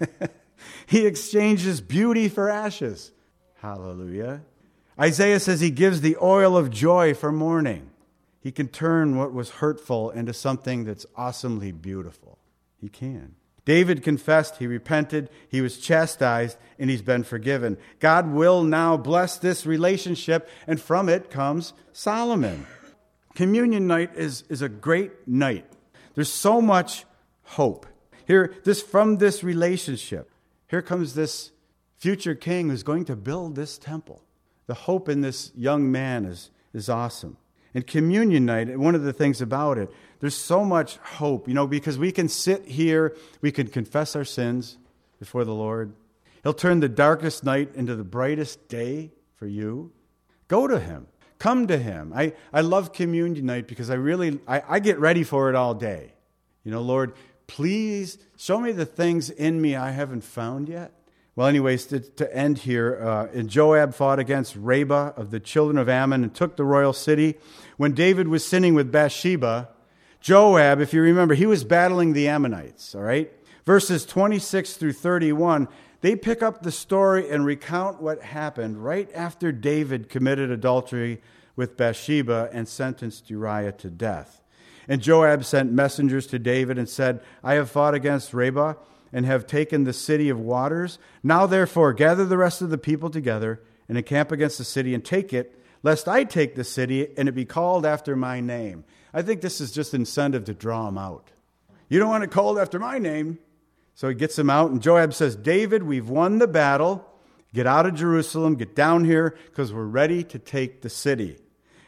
He exchanges beauty for ashes. Hallelujah. Isaiah says he gives the oil of joy for mourning. He can turn what was hurtful into something that's awesomely beautiful. He can. David confessed, he repented, he was chastised, and he's been forgiven. God will now bless this relationship, and from it comes Solomon. Communion night is, is a great night. There's so much hope. Here, this from this relationship, here comes this future king who's going to build this temple. The hope in this young man is, is awesome. And communion night, one of the things about it, there's so much hope, you know, because we can sit here, we can confess our sins before the Lord. He'll turn the darkest night into the brightest day for you. Go to him. Come to him. I, I love communion night because I really, I, I get ready for it all day. You know, Lord, please show me the things in me I haven't found yet. Well, anyways, to, to end here, uh, and Joab fought against Rabah of the children of Ammon and took the royal city. When David was sinning with Bathsheba, Joab, if you remember, he was battling the Ammonites, all right? Verses twenty-six through thirty-one, they pick up the story and recount what happened right after David committed adultery with Bathsheba and sentenced Uriah to death. And Joab sent messengers to David and said, I have fought against Rabah and have taken the city of waters. Now therefore gather the rest of the people together and encamp against the city and take it, lest I take the city and it be called after my name. I think this is just incentive to draw him out. You don't want it called after my name. So he gets him out, and Joab says, David, we've won the battle. Get out of Jerusalem, get down here, because we're ready to take the city.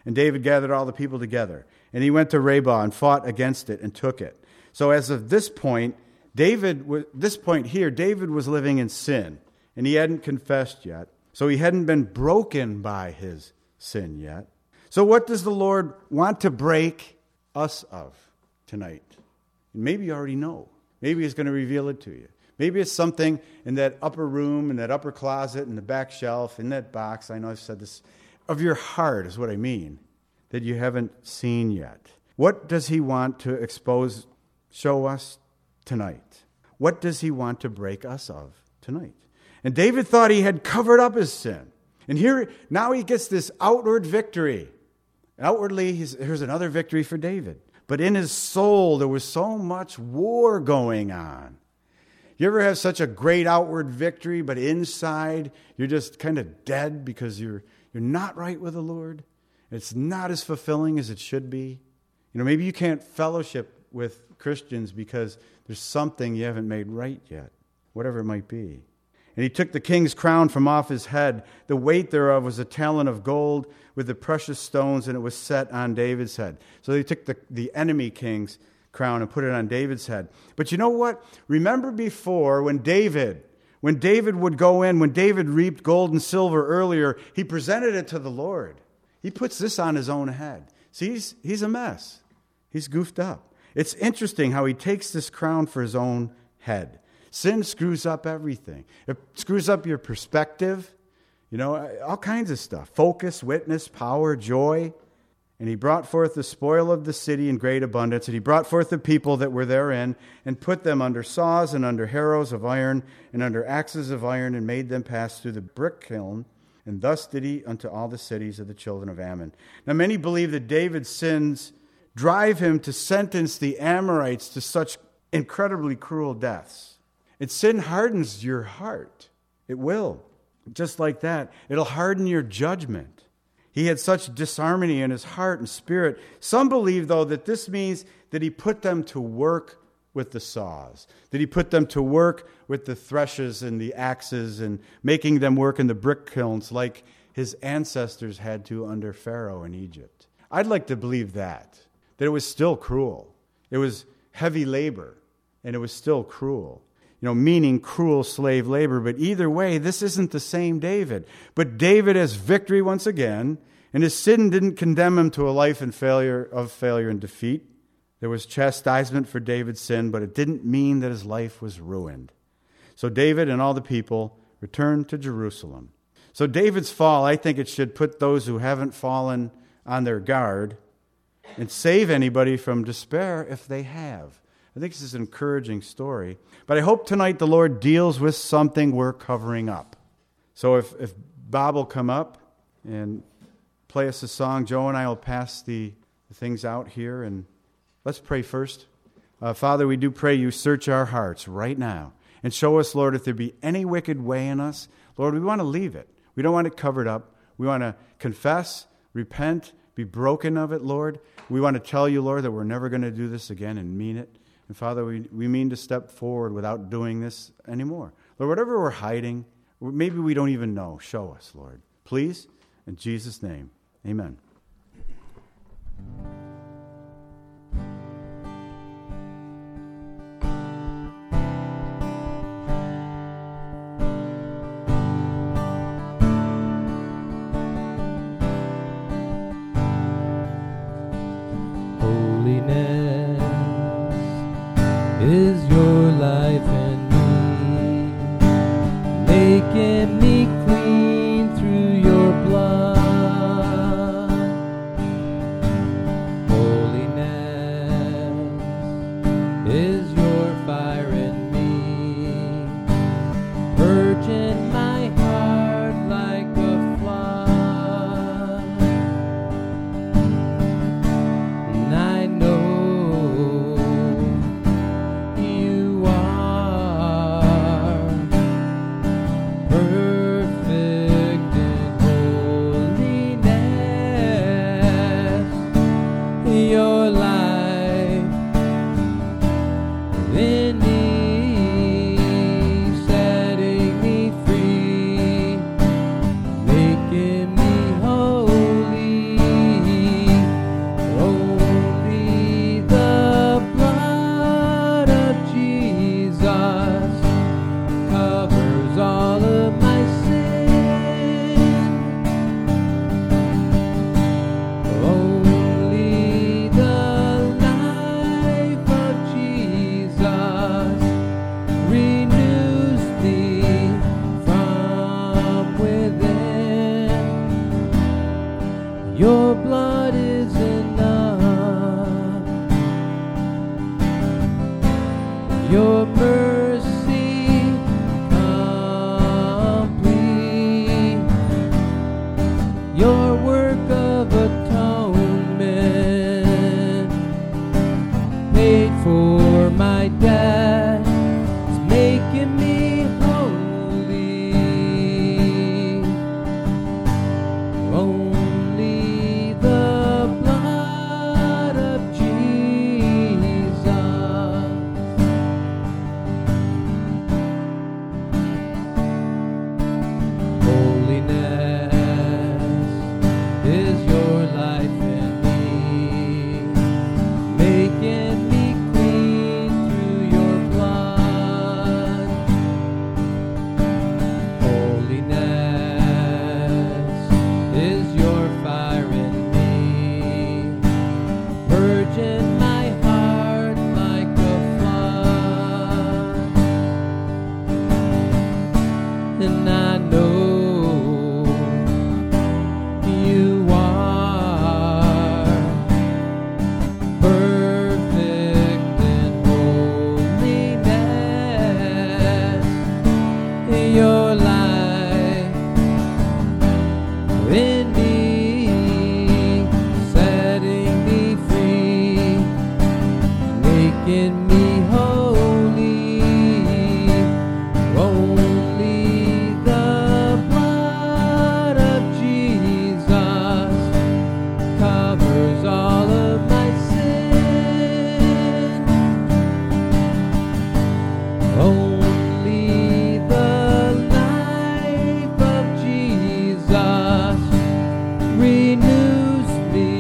And David gathered all the people together. And he went to Rabbah and fought against it and took it. So as of this point, David, this point here, David was living in sin. And he hadn't confessed yet. So he hadn't been broken by his sin yet. So what does the Lord want to break us of tonight? And maybe you already know. Maybe he's going to reveal it to you. Maybe it's something in that upper room, in that upper closet, in the back shelf, in that box. I know I've said this. Of your heart is what I mean, that you haven't seen yet. What does he want to expose, show us tonight? What does he want to break us of tonight? And David thought he had covered up his sin. And here, now he gets this outward victory. Outwardly, he's, here's another victory for David. But in his soul, there was so much war going on. You ever have such a great outward victory, but inside you're just kind of dead because you're you're not right with the Lord? It's not as fulfilling as it should be. You know, maybe you can't fellowship with Christians because there's something you haven't made right yet, whatever it might be. And he took the king's crown from off his head. The weight thereof was a talent of gold with the precious stones, and it was set on David's head. So he took the, the enemy king's crown and put it on David's head. But you know what? Remember before when David, when David would go in, when David reaped gold and silver earlier, he presented it to the Lord. He puts this on his own head. See, he's, he's a mess. He's goofed up. It's interesting how he takes this crown for his own head. Sin screws up everything. It screws up your perspective, you know, all kinds of stuff. Focus, witness, power, joy. And he brought forth the spoil of the city in great abundance, and he brought forth the people that were therein, and put them under saws and under harrows of iron and under axes of iron, and made them pass through the brick kiln. And thus did he unto all the cities of the children of Ammon. Now many believe that David's sins drive him to sentence the Amorites to such incredibly cruel deaths. And sin hardens your heart. It will. Just like that. It'll harden your judgment. He had such disharmony in his heart and spirit. Some believe, though, that this means that he put them to work with the saws, that he put them to work with the threshes and the axes and making them work in the brick kilns like his ancestors had to under Pharaoh in Egypt. I'd like to believe that, that it was still cruel. It was heavy labor, and it was still cruel. You know, meaning cruel slave labor. But either way, this isn't the same David. But David has victory once again, and his sin didn't condemn him to a life in failure of failure and defeat. There was chastisement for David's sin, but it didn't mean that his life was ruined. So David and all the people returned to Jerusalem. So David's fall, I think it should put those who haven't fallen on their guard and save anybody from despair if they have. I think this is an encouraging story. But I hope tonight the Lord deals with something we're covering up. So if, if Bob will come up and play us a song, Joe and I will pass the, the things out here. And let's pray first. Uh, Father, we do pray you search our hearts right now. And show us, Lord, if there be any wicked way in us. Lord, we want to leave it. We don't want it covered up. We want to confess, repent, be broken of it, Lord. We want to tell you, Lord, that we're never going to do this again and mean it. And Father, we, we mean to step forward without doing this anymore. Lord, whatever we're hiding, maybe we don't even know, show us, Lord. Please, in Jesus' name, amen. Is your life in me, making me clean through your blood. Holiness is your fire in me, purging my heart like a flood. And I know you Your mercy complete, your work of atonement paid for my debt, is making me holy. Only the blood of Jesus, holiness is your life in me, making me clean through your blood. Holiness is your fire in me, purging my heart like a flood. And I know you are perfect in holiness. Your life in me, setting me free, making me holy. Only the blood of Jesus covers all of my sin. Only the life of Jesus renews me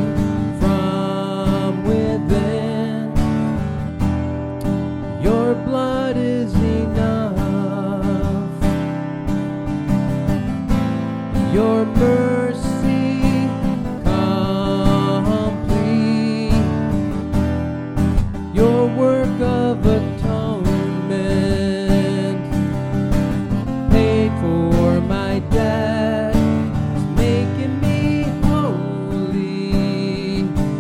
from within. Your blood is enough. Your mercy complete, your work of atonement paid for my debt, is making me holy.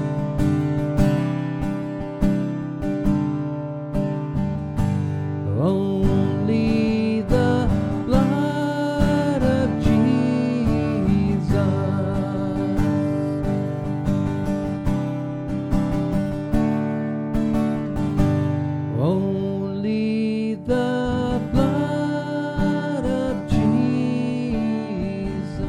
Only the blood of Jesus. Only the blood of Jesus.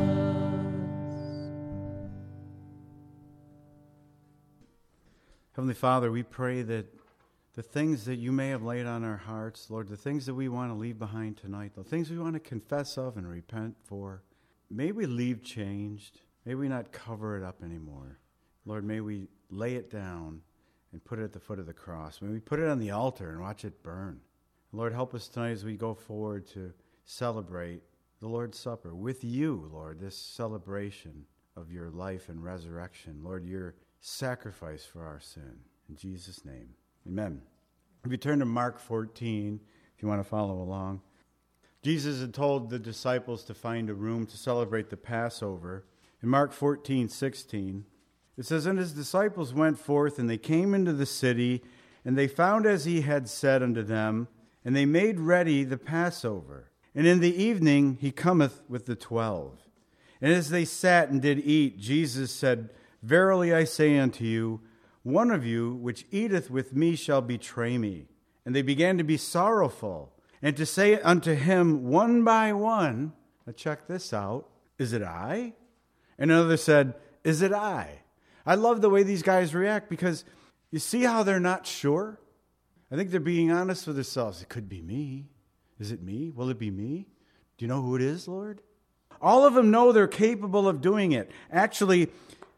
Heavenly Father, we pray that the things that you may have laid on our hearts, Lord, the things that we want to leave behind tonight, the things we want to confess of and repent for, may we leave changed. May we not cover it up anymore. Lord, may we lay it down and put it at the foot of the cross. May we put it on the altar and watch it burn. Lord, help us tonight as we go forward to celebrate the Lord's Supper with you, Lord, this celebration of your life and resurrection. Lord, your sacrifice for our sin. In Jesus' name, amen. If you turn to Mark fourteen, if you want to follow along, Jesus had told the disciples to find a room to celebrate the Passover. In Mark fourteen sixteen, it says, "And his disciples went forth, and they came into the city, and they found as he had said unto them, and they made ready the Passover. And in the evening he cometh with the twelve. And as they sat and did eat, Jesus said, Verily I say unto you, one of you which eateth with me shall betray me. And they began to be sorrowful, and to say unto him one by one," now check this out, "Is it I?" And another said, "Is it I?" I love the way these guys react, because you see how they're not sure? I think they're being honest with themselves. It could be me. Is it me? Will it be me? Do you know who it is, Lord? All of them know they're capable of doing it. Actually,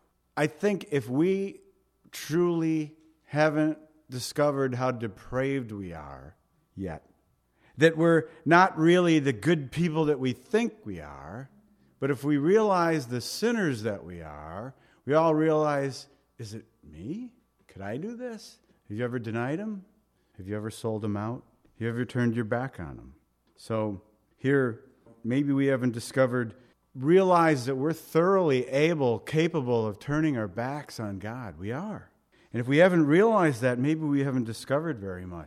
I think if we truly haven't discovered how depraved we are yet, that we're not really the good people that we think we are, but if we realize the sinners that we are, we all realize, is it me? Could I do this? Have you ever denied him? Have you ever sold him out? Have you ever turned your back on him? So here, maybe we haven't discovered, realize that we're thoroughly able, capable of turning our backs on God. We are. And if we haven't realized that, maybe we haven't discovered very much.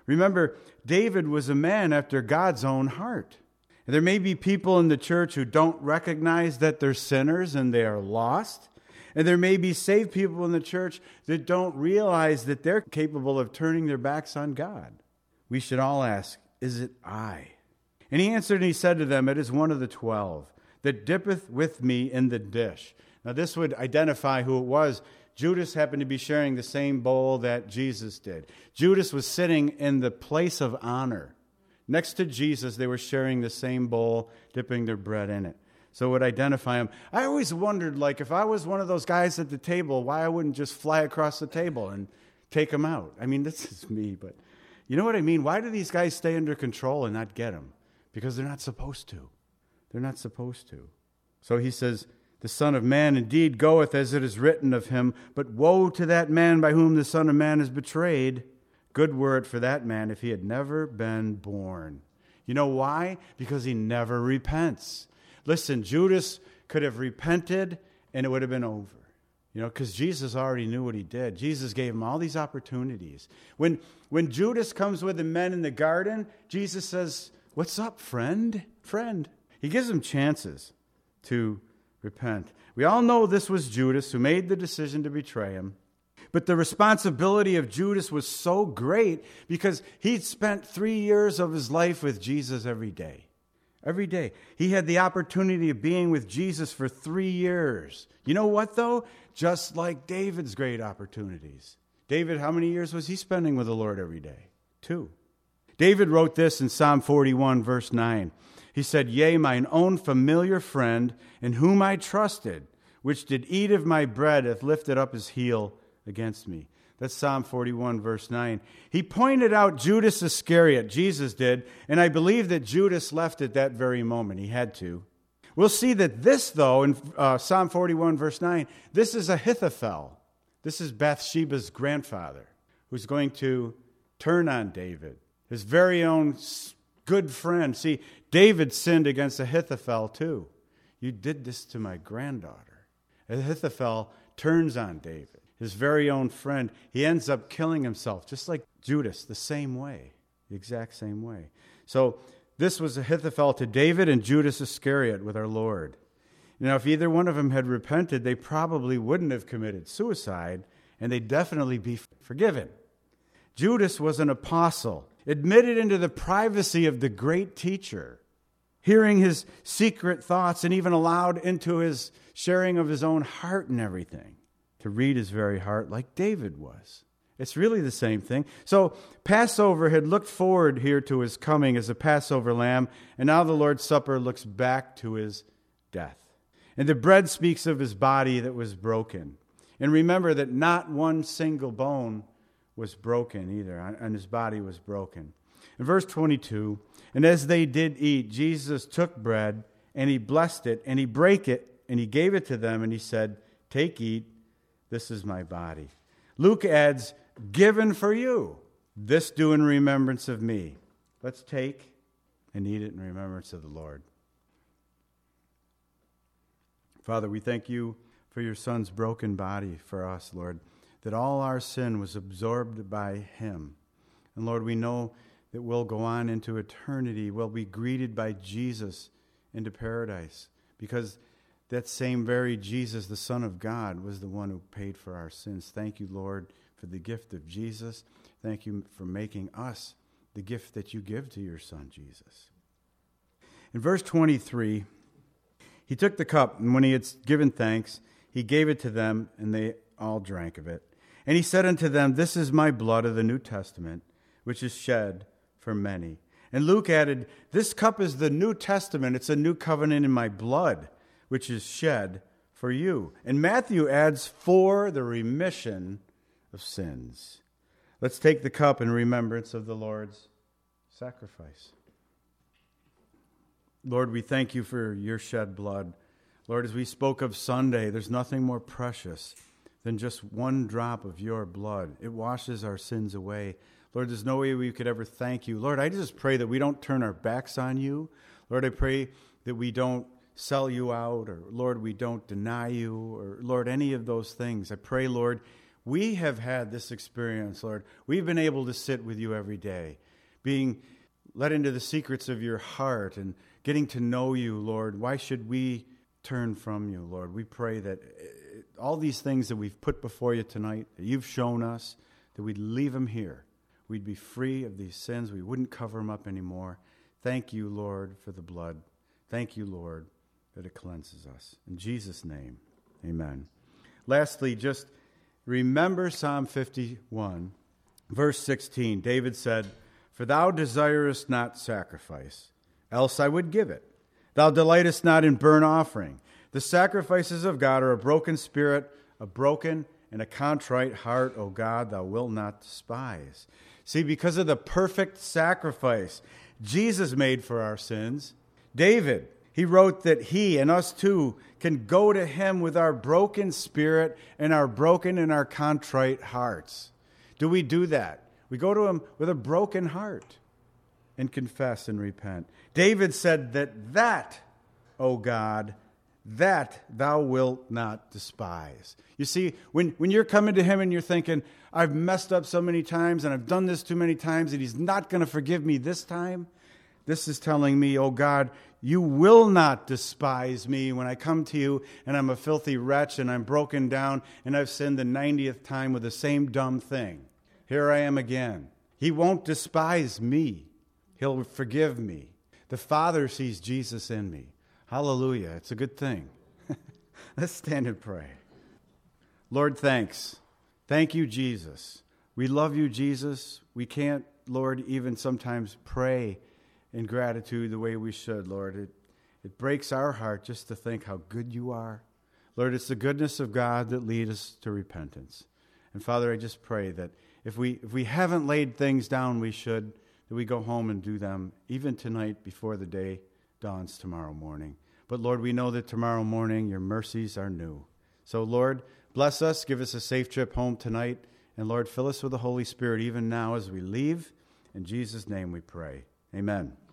Remember, David was a man after God's own heart. And there may be people in the church who don't recognize that they're sinners and they are lost. And there may be saved people in the church that don't realize that they're capable of turning their backs on God. We should all ask, is it I? And he answered and he said to them, it is one of the twelve that dippeth with me in the dish. Now this would identify who it was. Judas happened to be sharing the same bowl that Jesus did. Judas was sitting in the place of honor. Next to Jesus, they were sharing the same bowl, dipping their bread in it. So it would identify him. I always wondered, like, if I was one of those guys at the table, why I wouldn't just fly across the table and take him out. I mean, this is me, but you know what I mean? Why do these guys stay under control and not get him? Because they're not supposed to. They're not supposed to. So he says, the Son of Man indeed goeth as it is written of him, but woe to that man by whom the Son of Man is betrayed. Good were it for that man if he had never been born. You know why? Because he never repents. Listen, Judas could have repented and it would have been over. You know, because Jesus already knew what he did. Jesus gave him all these opportunities. When, when Judas comes with the men in the garden, Jesus says, what's up, friend? Friend. He gives him chances to repent. We all know this was Judas who made the decision to betray him. But the responsibility of Judas was so great because he'd spent three years of his life with Jesus every day. Every day. He had the opportunity of being with Jesus for three years. You know what, though? Just like David's great opportunities. David, how many years was he spending with the Lord every day? Two. David wrote this in Psalm forty-one, verse nine. He said, yea, mine own familiar friend, in whom I trusted, which did eat of my bread, hath lifted up his heel against me. That's Psalm forty-one, verse nine. He pointed out Judas Iscariot, Jesus did, and I believe that Judas left at that very moment. He had to. We'll see that this, though, in uh, Psalm forty-one, verse nine, this is Ahithophel. This is Bathsheba's grandfather, who's going to turn on David, his very own good friend. See, David sinned against Ahithophel, too. You did this to my granddaughter. Ahithophel turns on David, his very own friend. He ends up killing himself, just like Judas, the same way, the exact same way. So this was Ahithophel to David and Judas Iscariot with our Lord. Now, if either one of them had repented, they probably wouldn't have committed suicide, and they'd definitely be forgiven. Judas was an apostle, admitted into the privacy of the great teacher, hearing his secret thoughts and even allowed into his sharing of his own heart and everything, to read his very heart like David was. It's really the same thing. So Passover had looked forward here to his coming as a Passover lamb, and now the Lord's Supper looks back to his death. And the bread speaks of his body that was broken. And remember that not one single bone was broken either, and his body was broken. In verse twenty-two, and as they did eat, Jesus took bread, and he blessed it, and he brake it, and he gave it to them, and he said, take, eat, this is my body. Luke adds, given for you. This do in remembrance of me. Let's take and eat it in remembrance of the Lord. Father, we thank you for your Son's broken body for us, Lord, that all our sin was absorbed by him. And Lord, we know that we'll go on into eternity. We'll be greeted by Jesus into paradise because that same very Jesus, the Son of God, was the one who paid for our sins. Thank you, Lord, for the gift of Jesus. Thank you for making us the gift that you give to your Son, Jesus. In verse twenty-three, he took the cup, and when he had given thanks, he gave it to them, and they all drank of it. And he said unto them, this is my blood of the New Testament, which is shed for many. And Luke added, this cup is the New Testament. It's a new covenant in my blood, which is shed for you. And Matthew adds, for the remission of sins. Let's take the cup in remembrance of the Lord's sacrifice. Lord, we thank you for your shed blood. Lord, as we spoke of Sunday, there's nothing more precious than just one drop of your blood. It washes our sins away. Lord, there's no way we could ever thank you. Lord, I just pray that we don't turn our backs on you. Lord, I pray that we don't sell you out, or Lord, we don't deny you, or Lord, any of those things. I pray, Lord, We have had this experience, Lord. We've been able to sit with you every day, being let into the secrets of your heart and getting to know you, Lord. Why should we turn from you, Lord? We pray that all these things that we've put before you tonight, that you've shown us, that we'd leave them here. We'd be free of these sins. We wouldn't cover them up anymore. Thank you, Lord, for the blood. Thank you, Lord, that it cleanses us. In Jesus' name, amen. Lastly, just remember Psalm fifty-one, verse sixteen. David said, "For thou desirest not sacrifice, else I would give it. Thou delightest not in burnt offering. The sacrifices of God are a broken spirit, a broken and a contrite heart, O God, thou wilt not despise." See, because of the perfect sacrifice Jesus made for our sins, David, he wrote that he and us too can go to him with our broken spirit and our broken and our contrite hearts. Do we do that? We go to him with a broken heart and confess and repent. David said that that, O God, that thou wilt not despise. You see, when, when you're coming to him and you're thinking, I've messed up so many times and I've done this too many times and he's not going to forgive me this time, this is telling me, oh God, you will not despise me when I come to you and I'm a filthy wretch and I'm broken down and I've sinned the ninetieth time with the same dumb thing. Here I am again. He won't despise me. He'll forgive me. The Father sees Jesus in me. Hallelujah. It's a good thing. Let's stand and pray. Lord, thanks. Thank you, Jesus. We love you, Jesus. We can't, Lord, even sometimes pray in gratitude the way we should, Lord. It, it breaks our heart just to think how good you are. Lord, it's the goodness of God that leads us to repentance. And Father, I just pray that if we if we haven't laid things down we should, that we go home and do them even tonight before the day dawns tomorrow morning. But Lord, we know that tomorrow morning your mercies are new. So Lord, bless us, give us a safe trip home tonight, and Lord, fill us with the Holy Spirit even now as we leave. In Jesus' name we pray. Amen.